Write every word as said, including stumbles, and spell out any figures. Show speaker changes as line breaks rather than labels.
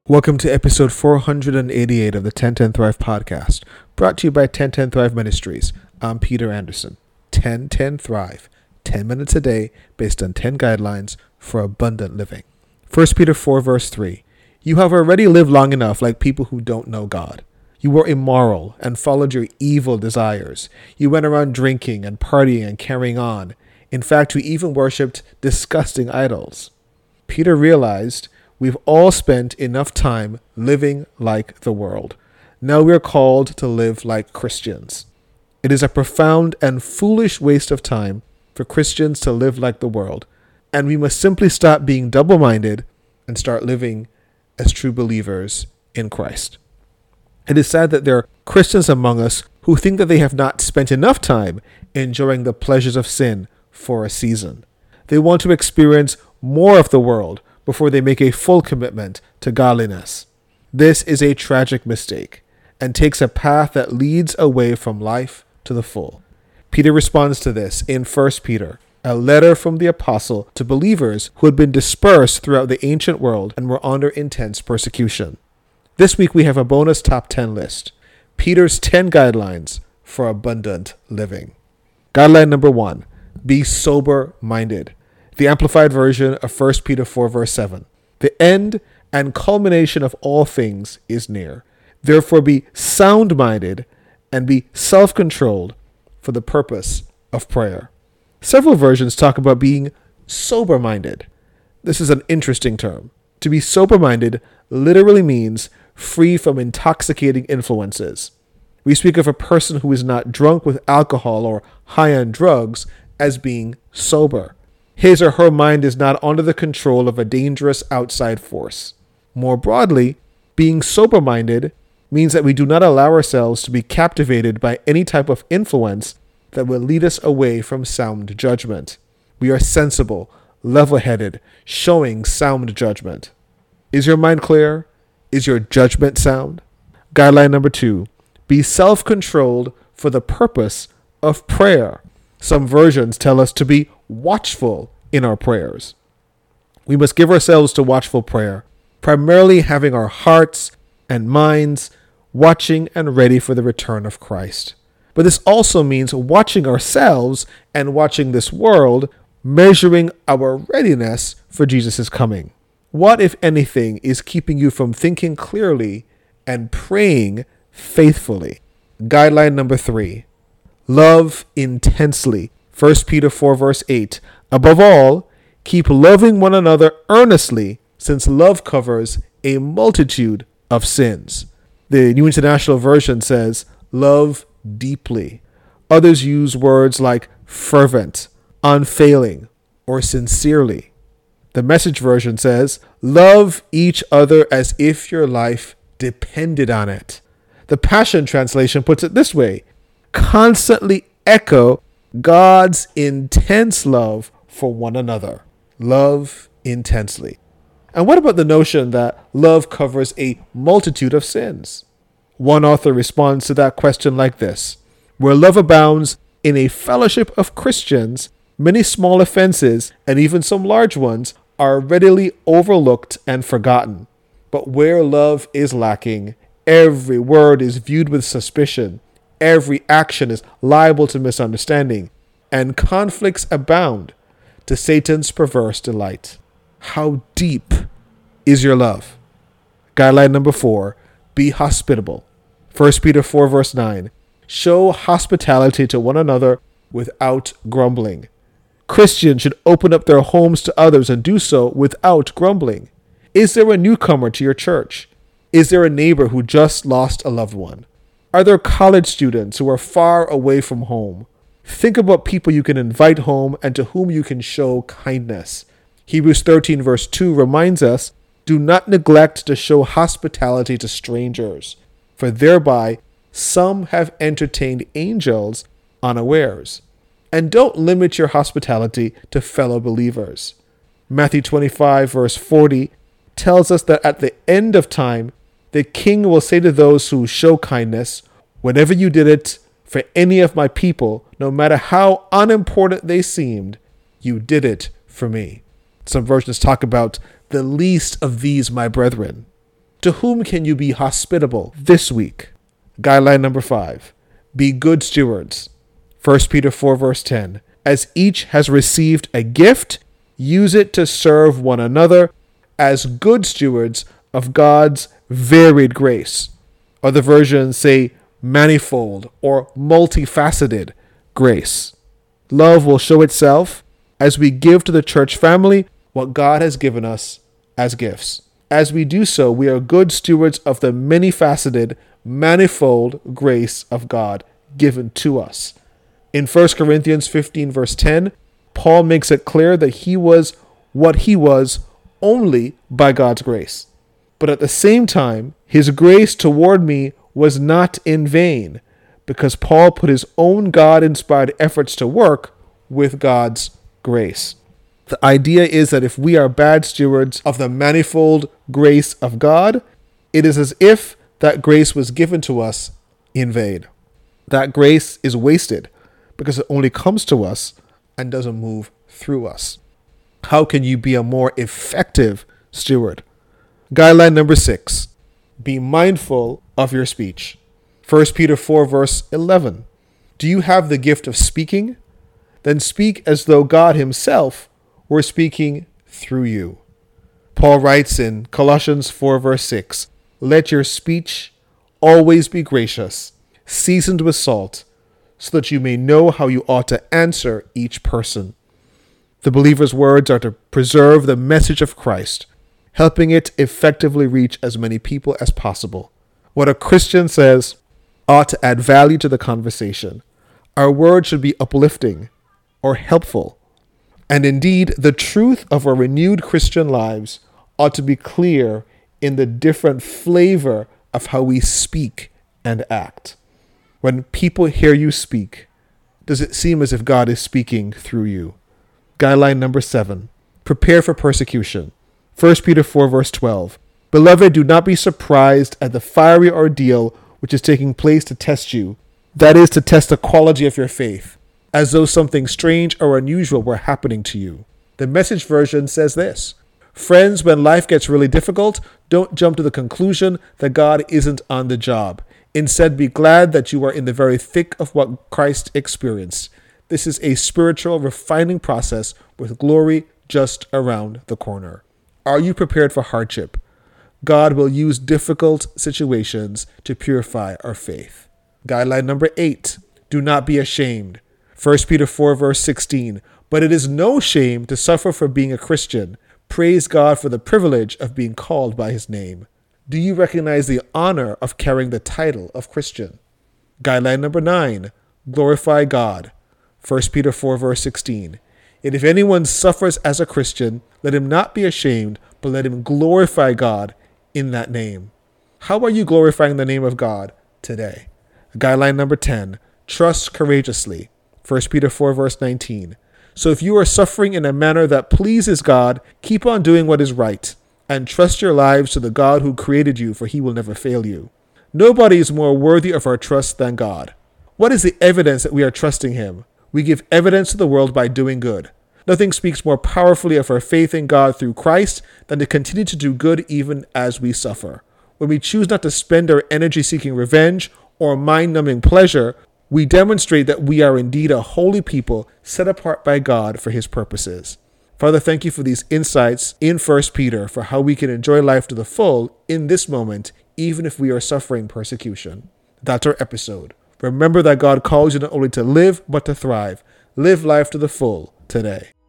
Welcome to episode four hundred eighty-eight of the ten ten Thrive podcast, brought to you by ten ten Thrive Ministries. I'm Peter Anderson. ten ten Thrive, ten minutes a day based on ten guidelines for abundant living. First Peter four verse three. You have already lived long enough like people who don't know God. You were immoral and followed your evil desires. You went around drinking and partying and carrying on. In fact, you even worshipped disgusting idols. Peter realized we've all spent enough time living like the world. Now we are called to live like Christians. It is a profound and foolish waste of time for Christians to live like the world, and we must simply stop being double-minded and start living as true believers in Christ. It is sad that there are Christians among us who think that they have not spent enough time enjoying the pleasures of sin for a season. They want to experience more of the world before they make a full commitment to godliness. This is a tragic mistake and takes a path that leads away from life to the full. Peter responds to this in First Peter, a letter from the apostle to believers who had been dispersed throughout the ancient world and were under intense persecution. This week we have a bonus top ten list, Peter's ten guidelines for abundant living. Guideline number one, be sober-minded. The Amplified Version of First Peter four verse seven. The end and culmination of all things is near. Therefore be sound-minded and be self-controlled for the purpose of prayer. Several versions talk about being sober-minded. This is an interesting term. To be sober-minded literally means free from intoxicating influences. We speak of a person who is not drunk with alcohol or high on drugs as being sober. His or her mind is not under the control of a dangerous outside force. More broadly, being sober-minded means that we do not allow ourselves to be captivated by any type of influence that will lead us away from sound judgment. We are sensible, level-headed, showing sound judgment. Is your mind clear? Is your judgment sound? Guideline number two, be self-controlled for the purpose of prayer. Some versions tell us to be watchful in our prayers. We must give ourselves to watchful prayer, primarily having our hearts and minds watching and ready for the return of Christ. But this also means watching ourselves and watching this world, measuring our readiness for Jesus' coming. What, if anything, is keeping you from thinking clearly and praying faithfully? Guideline number three, love intensely. First Peter four verse eight. Above all, keep loving one another earnestly, since love covers a multitude of sins. The New International Version says, love deeply. Others use words like fervent, unfailing, or sincerely. The Message version says, love each other as if your life depended on it. The Passion Translation puts it this way, constantly echo God's intense love for one another. Love intensely. And what about the notion that love covers a multitude of sins? One author responds to that question like this, where love abounds in a fellowship of Christians, many small offenses, and even some large ones, are readily overlooked and forgotten. But where love is lacking, every word is viewed with suspicion, every action is liable to misunderstanding, and conflicts abound to Satan's perverse delight. How deep is your love? Guideline number four, be hospitable. First Peter four verse nine. Show hospitality to one another without grumbling. Christians should open up their homes to others and do so without grumbling. Is there a newcomer to your church? Is there a neighbor who just lost a loved one? Are there college students who are far away from home? Think about people you can invite home and to whom you can show kindness. Hebrews thirteen verse two reminds us, do not neglect to show hospitality to strangers, for thereby some have entertained angels unawares. And don't limit your hospitality to fellow believers. Matthew twenty-five verse forty tells us that at the end of time, the king will say to those who show kindness, whenever you did it for any of my people, no matter how unimportant they seemed, you did it for me. Some versions talk about the least of these, my brethren. To whom can you be hospitable this week? Guideline number five, be good stewards. First Peter four verse ten, as each has received a gift, use it to serve one another as good stewards of God's varied grace. Other versions say manifold or multifaceted grace. Love will show itself as we give to the church family what God has given us as gifts. As we do so, we are good stewards of the many-faceted, manifold grace of God given to us. In First Corinthians fifteen verse ten, Paul makes it clear that he was what he was only by God's grace. But at the same time, his grace toward me was not in vain, because Paul put his own God-inspired efforts to work with God's grace. The idea is that if we are bad stewards of the manifold grace of God, it is as if that grace was given to us in vain. That grace is wasted because it only comes to us and doesn't move through us. How can you be a more effective steward? Guideline number six, be mindful of your speech. First Peter four verse eleven, do you have the gift of speaking? Then speak as though God himself were speaking through you. Paul writes in Colossians four verse six, let your speech always be gracious, seasoned with salt, so that you may know how you ought to answer each person. The believer's words are to preserve the message of Christ, helping it effectively reach as many people as possible. What a Christian says ought to add value to the conversation. Our words should be uplifting or helpful. And indeed, the truth of our renewed Christian lives ought to be clear in the different flavor of how we speak and act. When people hear you speak, does it seem as if God is speaking through you? Guideline number seven, prepare for persecution. First Peter four verse twelve, beloved, do not be surprised at the fiery ordeal which is taking place to test you, that is, to test the quality of your faith, as though something strange or unusual were happening to you. The Message version says this, friends, when life gets really difficult, don't jump to the conclusion that God isn't on the job. Instead, be glad that you are in the very thick of what Christ experienced. This is a spiritual refining process with glory just around the corner. Are you prepared for hardship? God will use difficult situations to purify our faith. Guideline number eight, do not be ashamed. First Peter four verse sixteen, but it is no shame to suffer for being a Christian. Praise God for the privilege of being called by his name. Do you recognize the honor of carrying the title of Christian? Guideline number nine, glorify God. First Peter four verse sixteen, and if anyone suffers as a Christian, let him not be ashamed, but let him glorify God in that name. How are you glorifying the name of God today? Guideline number ten, trust courageously. First Peter four verse nineteen. So if you are suffering in a manner that pleases God, keep on doing what is right, and trust your lives to the God who created you, for he will never fail you. Nobody is more worthy of our trust than God. What is the evidence that we are trusting him? We give evidence to the world by doing good. Nothing speaks more powerfully of our faith in God through Christ than to continue to do good even as we suffer. When we choose not to spend our energy seeking revenge or mind-numbing pleasure, we demonstrate that we are indeed a holy people set apart by God for his purposes. Father, thank you for these insights in First Peter for how we can enjoy life to the full in this moment, even if we are suffering persecution. That's our episode. Remember that God calls you not only to live, but to thrive. Live life to the full today.